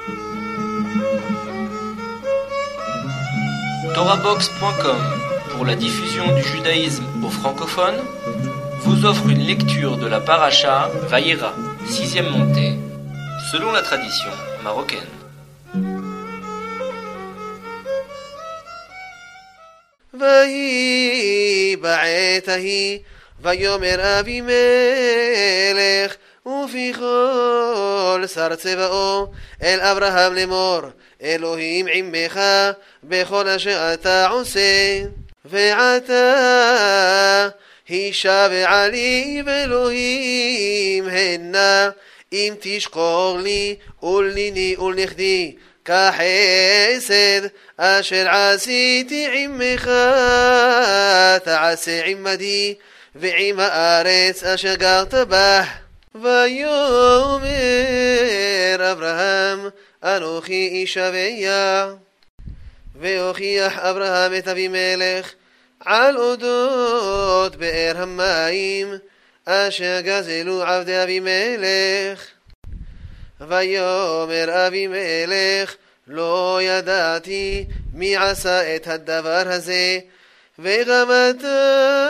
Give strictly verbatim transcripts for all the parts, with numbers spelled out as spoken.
Torabox point com, pour la diffusion du judaïsme aux francophones, vous offre une lecture de la paracha Vayera, sixième montée, selon la tradition marocaine. ויהי בעת ההיא ויאמר אבימלך ופי כל שר צבאו אל אברהם לאמור אלוהים עמך בכל אשר אתה עושה ועתה הישבע לי ואלוהים הנה אם תשקור לי ולניני ולנכדי כחסד אשר עשיתי עמך תעשה עמדי ועם הארץ אשר גרת בה. ויאמר אברהם אנוכי אשבע. והוכיח אברהם את אבימלך על אודות באר המים אשר גזלו עבדי אבימלך. ויאמר אבימלך לא ידעתי מי עשה את הדבר הזה וגם אתה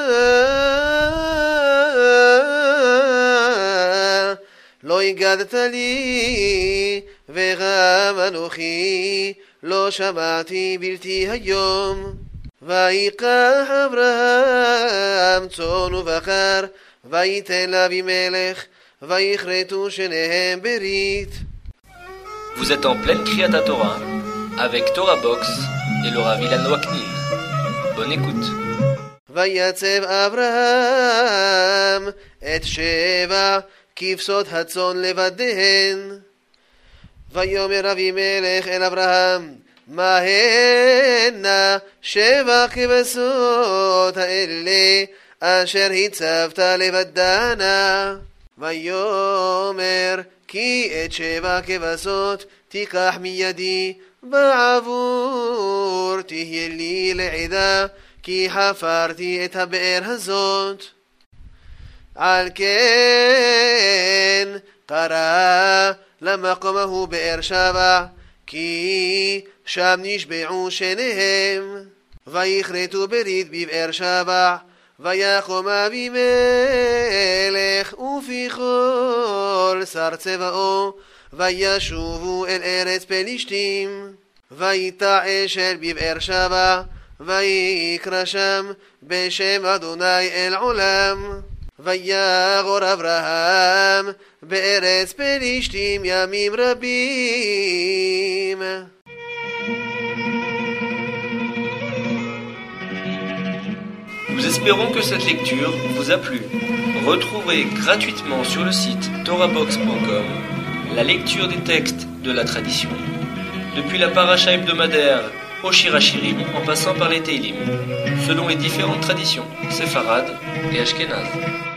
לא הגדת לי וגם אנוכי לא שמעתי בלתי היום. ויקח אברהם צאן ובקר ויתן לאבימלך ויכרתו שניהם ברית. Vous êtes en pleine Kriyat Torah avec Torabox et le Rav Ilan Waknin. Bonne écoute. ויצב אברהם את שבע כבשות הצאן לבדיהן. ויאמר אבימלך אל אברהם מה הנה שבע כבשות האלה אשר הצבת לבדנה. ויאמר כי את שבע כבשות תיקח מידי בעבור תהיה לי לעדה כי חפרתי את הבאר הזאת. על כן קרא למקום ההוא באר שבע כי שם נשבעו שניהם. ויכרתו ברית בבאר שבע. ויקום אבימלך ופי כל שר צבאו וישובו אל ארץ פלישתים. ויתעש אל בבאר שבע ויקרא שם בשם אדוני אל עולם. ויגור אברהם בארץ פלישתים ימים רבים. Nous espérons que cette lecture vous a plu. Retrouvez gratuitement sur le site torabox point com la lecture des textes de la tradition, depuis la paracha hebdomadaire au Shir HaShirim en passant par les Teilim, selon les différentes traditions séfarades et ashkénazes.